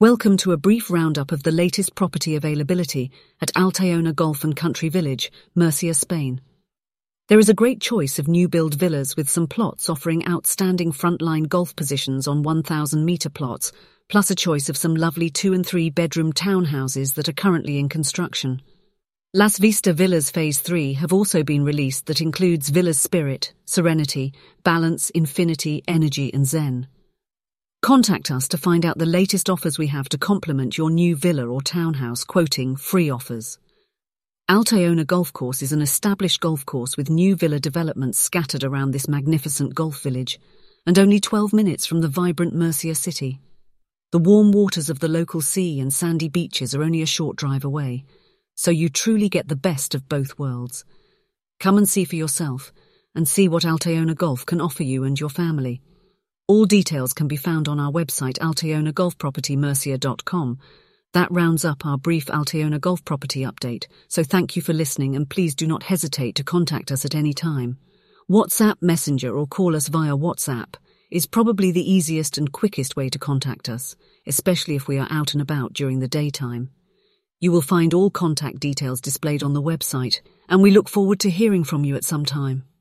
Welcome to a brief roundup of the latest property availability at Altaona Golf and Country Village, Murcia, Spain. There is a great choice of new-build villas with some plots offering outstanding frontline golf positions on 1,000-metre plots, plus a choice of some lovely 2- and 3-bedroom townhouses that are currently in construction. Las Vista Villas Phase 3 have also been released that includes Villas Spirit, Serenity, Balance, Infinity, Energy and Zen. Contact us to find out the latest offers we have to complement your new villa or townhouse, quoting free offers. Altaona Golf Course is an established golf course with new villa developments scattered around this magnificent golf village, and only 12 minutes from the vibrant Murcia city. The warm waters of the local sea and sandy beaches are only a short drive away, so you truly get the best of both worlds. Come and see for yourself, and see what Altaona Golf can offer you and your family. All details can be found on our website altaonagolfpropertymurcia.com. That rounds up our brief Altaona Golf Property update, so thank you for listening and please do not hesitate to contact us at any time. WhatsApp, Messenger or call us via WhatsApp is probably the easiest and quickest way to contact us, especially if we are out and about during the daytime. You will find all contact details displayed on the website, and we look forward to hearing from you at some time.